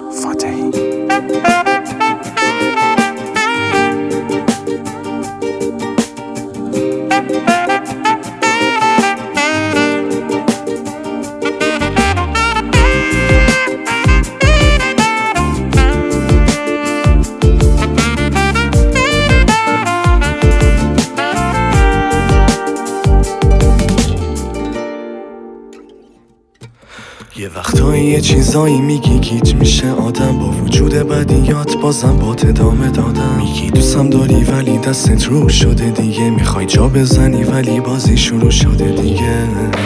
فاتحی. یه وقتایی یه چیزایی میگی گیج میشه آدم، با وجود بدیات بازم با ادامه دادم. میگی دوستم داری ولی دستت رو شده دیگه، میخوای جا بزنی ولی بازی شروع شده دیگه.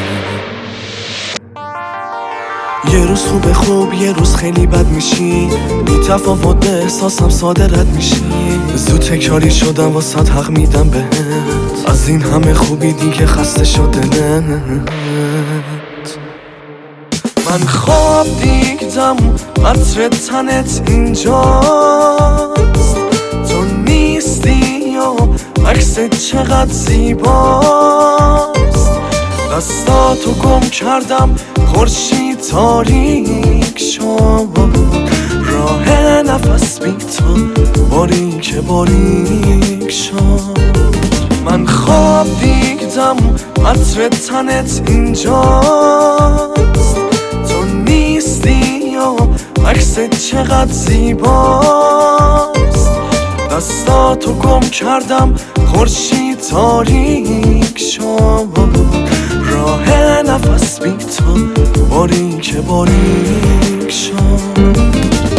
یه روز خوب یه روز خیلی بد میشی، بی تفاوت به احساسم ساده رد میشی. زود تکراری شدم واسه حق میدم بهت، از این همه خوبی دیگه خسته شده نه. من خواب دیدم عطر تنت اینجاست، تو نیستی و عکست چقدر زیباست. دستاتو گم کردم خورشید تاریک شد، راه نفس بی تو باریک شد. من خواب دیدم عطر تنت اینجاست، تو نیستی و عکست چقدر زیباست. دستاتو گم کردم خورشید تاریک شد، راه نفس بی تو باریک شد.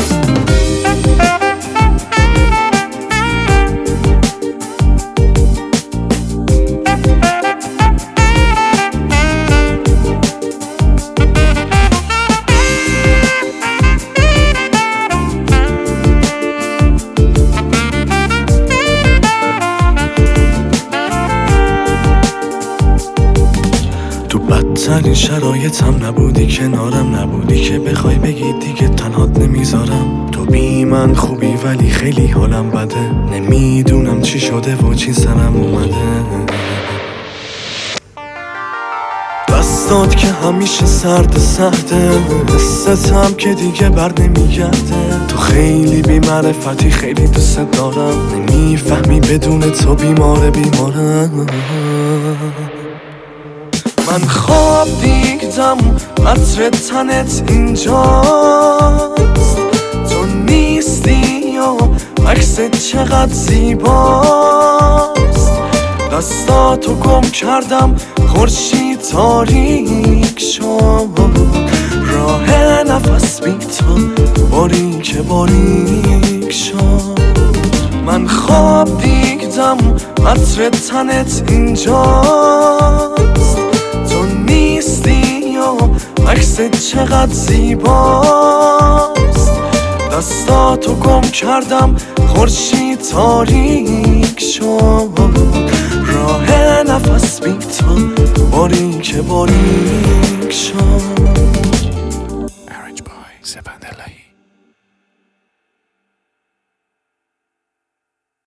تو بدترین شرایطم نبودی، کنارم نبودی که بخوای بگی دیگه تنهات نمیذارم. تو بی من خوبی ولی خیلی حالم بده، نمیدونم چی شده و چی سرم اومده. دستات که همیشه سرده، حستم که دیگه بر نمیگرده. تو خیلی بی معرفتی، خیلی دوست دارم، نمیفهمی بدون تو بیمارم. من خواب دیدم عطر تنت اینجاست، تو نیستی و عکست چقدر زیباست. دستاتو گم کردم خورشید تاریک شد، راه نفس بی تو باریک شد. من خواب دیدم عطر تنت اینجاست، تو نیستی و عکست چقدر زیباست. دستاتو گم کردم خورشید تاریک شد، راه نفس بی تو باریک شد.